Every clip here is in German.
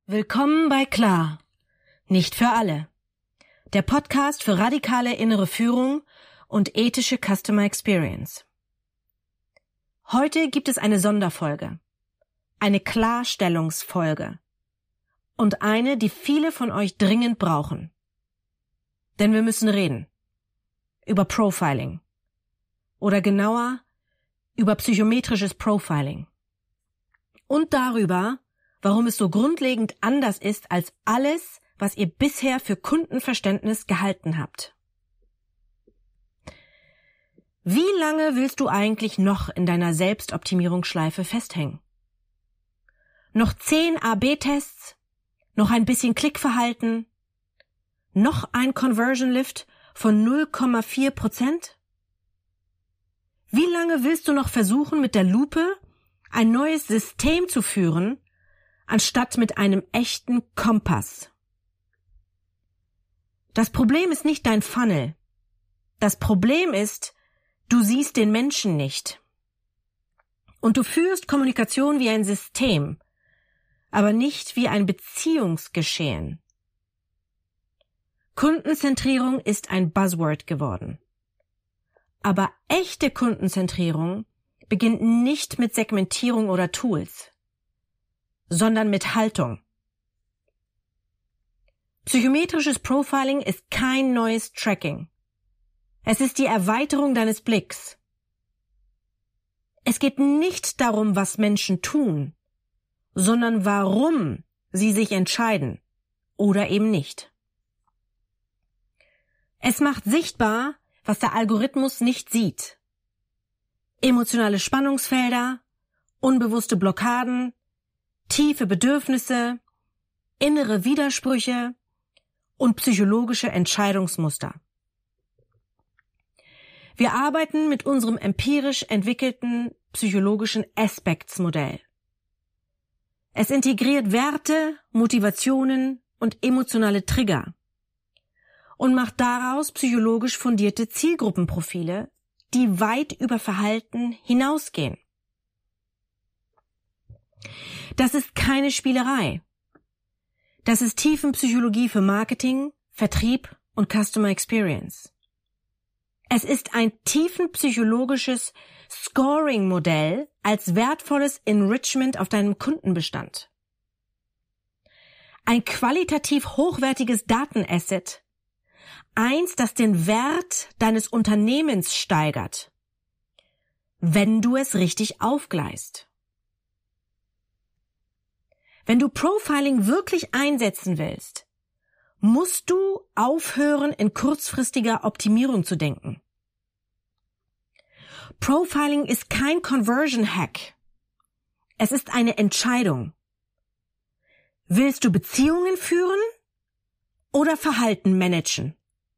Willkommen bei Klar. Nicht für alle. Der Podcast für radikale innere Führung und ethische Customer Experience. Heute gibt es eine Sonderfolge. Eine Klarstellungsfolge. Und eine, die viele von euch dringend brauchen. Denn wir müssen reden. Über Profiling. Oder genauer, über psychometrisches Profiling. Und darüber, warum es so grundlegend anders ist als alles, was ihr bisher für Kundenverständnis gehalten habt. Wie lange willst du eigentlich noch in deiner Selbstoptimierungsschleife festhängen? Noch 10 AB-Tests? Noch ein bisschen Klickverhalten? Noch ein Conversion Lift von 0,4%? Wie lange willst du noch versuchen, mit der Lupe ein neues System zu führen, anstatt mit einem echten Kompass? Das Problem ist nicht dein Funnel. Das Problem ist, du siehst den Menschen nicht. Und du führst Kommunikation wie ein System, aber nicht wie ein Beziehungsgeschehen. Kundenzentrierung ist ein Buzzword geworden. Aber echte Kundenzentrierung beginnt nicht mit Segmentierung oder Tools, sondern mit Haltung. Psychometrisches Profiling ist kein neues Tracking. Es ist die Erweiterung deines Blicks. Es geht nicht darum, was Menschen tun, sondern warum sie sich entscheiden oder eben nicht. Es macht sichtbar, was der Algorithmus nicht sieht. Emotionale Spannungsfelder, unbewusste Blockaden, tiefe Bedürfnisse, innere Widersprüche und psychologische Entscheidungsmuster. Wir arbeiten mit unserem empirisch entwickelten psychologischen Aspects-Modell. Es integriert Werte, Motivationen und emotionale Trigger und macht daraus psychologisch fundierte Zielgruppenprofile, die weit über Verhalten hinausgehen. Das ist keine Spielerei. Das ist Tiefenpsychologie für Marketing, Vertrieb und Customer Experience. Es ist ein tiefenpsychologisches Scoring-Modell als wertvolles Enrichment auf deinem Kundenbestand. Ein qualitativ hochwertiges Datenasset, eins, das den Wert deines Unternehmens steigert, wenn du es richtig aufgleist. Wenn du Profiling wirklich einsetzen willst, musst du aufhören, in kurzfristiger Optimierung zu denken. Profiling ist kein Conversion-Hack. Es ist eine Entscheidung. Willst du Beziehungen führen oder Verhalten managen?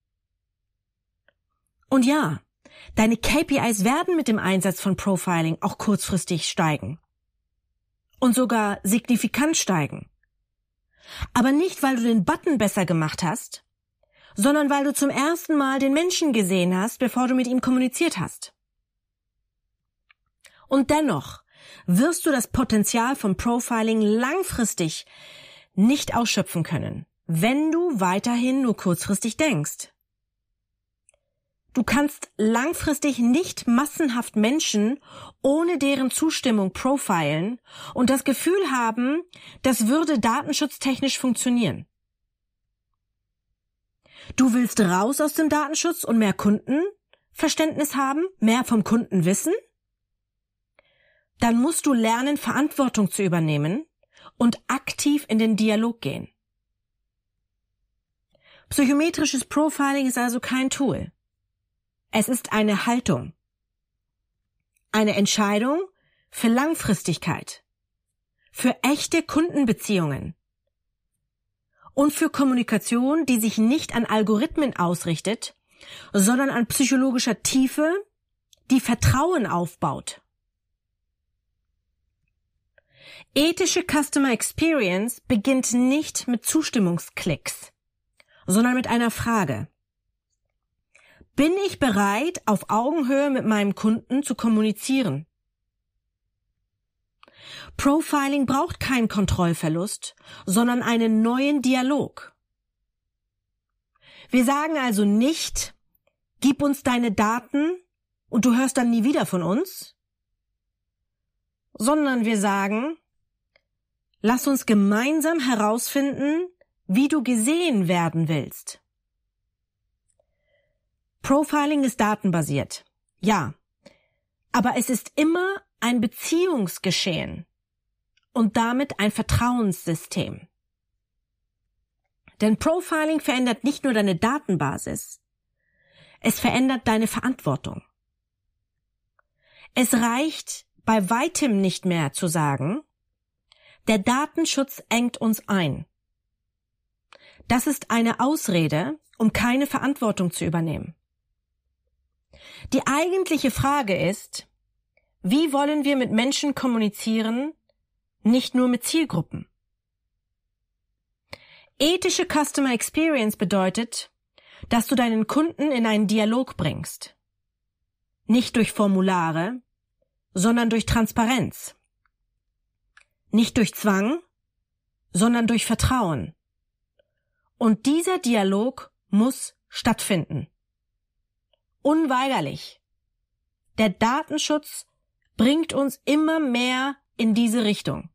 Und ja, deine KPIs werden mit dem Einsatz von Profiling auch kurzfristig steigen. Und sogar signifikant steigen. Aber nicht, weil du den Button besser gemacht hast, sondern weil du zum ersten Mal den Menschen gesehen hast, bevor du mit ihm kommuniziert hast. Und dennoch wirst du das Potenzial von Profiling langfristig nicht ausschöpfen können, wenn du weiterhin nur kurzfristig denkst. Du kannst langfristig nicht massenhaft Menschen ohne deren Zustimmung profilen und das Gefühl haben, das würde datenschutztechnisch funktionieren. Du willst raus aus dem Datenschutz und mehr Kundenverständnis haben, mehr vom Kunden wissen? Dann musst du lernen, Verantwortung zu übernehmen und aktiv in den Dialog gehen. Psychometrisches Profiling ist also kein Tool. Es ist eine Haltung, eine Entscheidung für Langfristigkeit, für echte Kundenbeziehungen und für Kommunikation, die sich nicht an Algorithmen ausrichtet, sondern an psychologischer Tiefe, die Vertrauen aufbaut. Ethische Customer Experience beginnt nicht mit Zustimmungsklicks, sondern mit einer Frage. Bin ich bereit, auf Augenhöhe mit meinem Kunden zu kommunizieren? Profiling braucht keinen Kontrollverlust, sondern einen neuen Dialog. Wir sagen also nicht, gib uns deine Daten und du hörst dann nie wieder von uns, sondern wir sagen, lass uns gemeinsam herausfinden, wie du gesehen werden willst. Profiling ist datenbasiert, ja, aber es ist immer ein Beziehungsgeschehen und damit ein Vertrauenssystem. Denn Profiling verändert nicht nur deine Datenbasis, es verändert deine Verantwortung. Es reicht bei weitem nicht mehr zu sagen, der Datenschutz engt uns ein. Das ist eine Ausrede, um keine Verantwortung zu übernehmen. Die eigentliche Frage ist, wie wollen wir mit Menschen kommunizieren, nicht nur mit Zielgruppen? Ethische Customer Experience bedeutet, dass du deinen Kunden in einen Dialog bringst. Nicht durch Formulare, sondern durch Transparenz. Nicht durch Zwang, sondern durch Vertrauen. Und dieser Dialog muss stattfinden. Unweigerlich. Der Datenschutz bringt uns immer mehr in diese Richtung.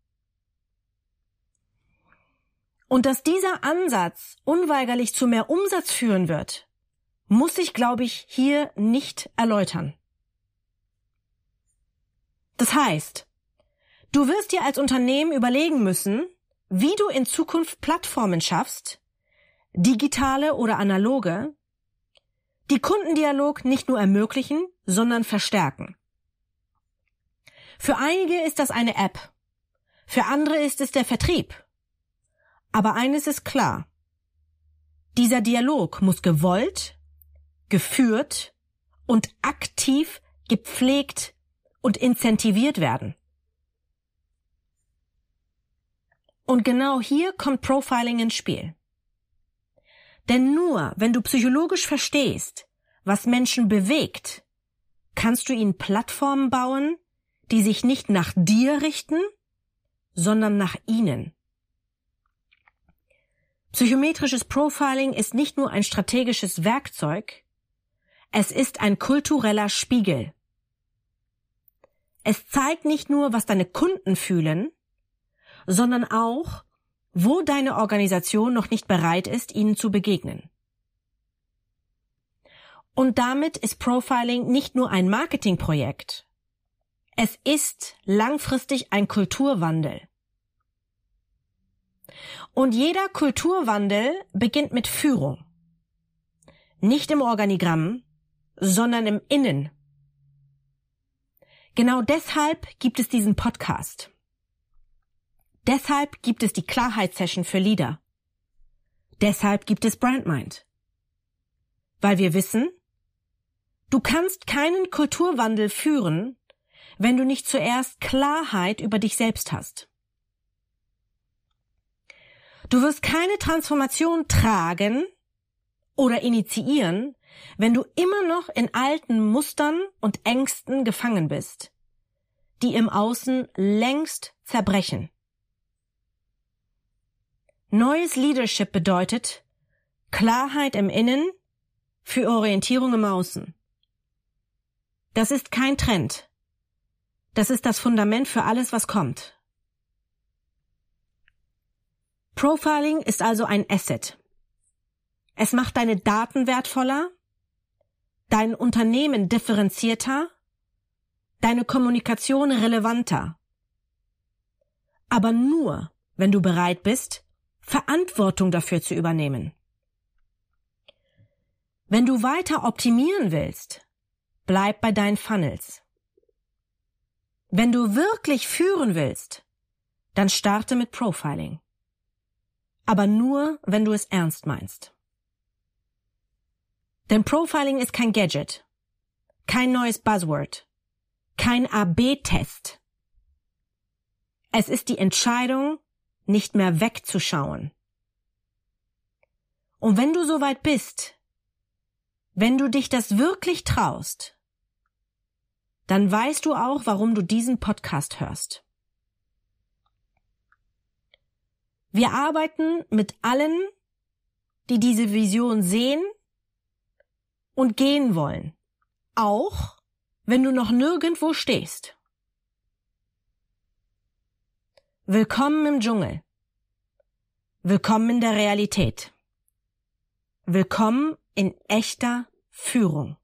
Und dass dieser Ansatz unweigerlich zu mehr Umsatz führen wird, muss ich, glaube ich, hier nicht erläutern. Das heißt, du wirst dir als Unternehmen überlegen müssen, wie du in Zukunft Plattformen schaffst, digitale oder analoge, die Kundendialog nicht nur ermöglichen, sondern verstärken. Für einige ist das eine App, für andere ist es der Vertrieb. Aber eines ist klar, dieser Dialog muss gewollt, geführt und aktiv gepflegt und incentiviert werden. Und genau hier kommt Profiling ins Spiel. Denn nur wenn du psychologisch verstehst, was Menschen bewegt, kannst du ihnen Plattformen bauen, die sich nicht nach dir richten, sondern nach ihnen. Psychometrisches Profiling ist nicht nur ein strategisches Werkzeug, es ist ein kultureller Spiegel. Es zeigt nicht nur, was deine Kunden fühlen, sondern auch, wo deine Organisation noch nicht bereit ist, ihnen zu begegnen. Und damit ist Profiling nicht nur ein Marketingprojekt. Es ist langfristig ein Kulturwandel. Und jeder Kulturwandel beginnt mit Führung. Nicht im Organigramm, sondern im Innen. Genau deshalb gibt es diesen Podcast. Deshalb gibt es die Klarheitssession für Leader. Deshalb gibt es Brandmind. Weil wir wissen, du kannst keinen Kulturwandel führen, wenn du nicht zuerst Klarheit über dich selbst hast. Du wirst keine Transformation tragen oder initiieren, wenn du immer noch in alten Mustern und Ängsten gefangen bist, die im Außen längst zerbrechen. Neues Leadership bedeutet Klarheit im Innen für Orientierung im Außen. Das ist kein Trend. Das ist das Fundament für alles, was kommt. Profiling ist also ein Asset. Es macht deine Daten wertvoller, dein Unternehmen differenzierter, deine Kommunikation relevanter. Aber nur, wenn du bereit bist, Verantwortung dafür zu übernehmen. Wenn du weiter optimieren willst, bleib bei deinen Funnels. Wenn du wirklich führen willst, dann starte mit Profiling. Aber nur, wenn du es ernst meinst. Denn Profiling ist kein Gadget, kein neues Buzzword, kein AB-Test. Es ist die Entscheidung, nicht mehr wegzuschauen. Und wenn du soweit bist, wenn du dich das wirklich traust, dann weißt du auch, warum du diesen Podcast hörst. Wir arbeiten mit allen, die diese Vision sehen und gehen wollen, auch wenn du noch nirgendwo stehst. Willkommen im Dschungel. Willkommen in der Realität. Willkommen in echter Führung.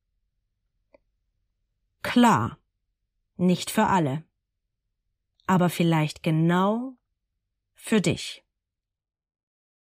Klar, nicht für alle, aber vielleicht genau für dich.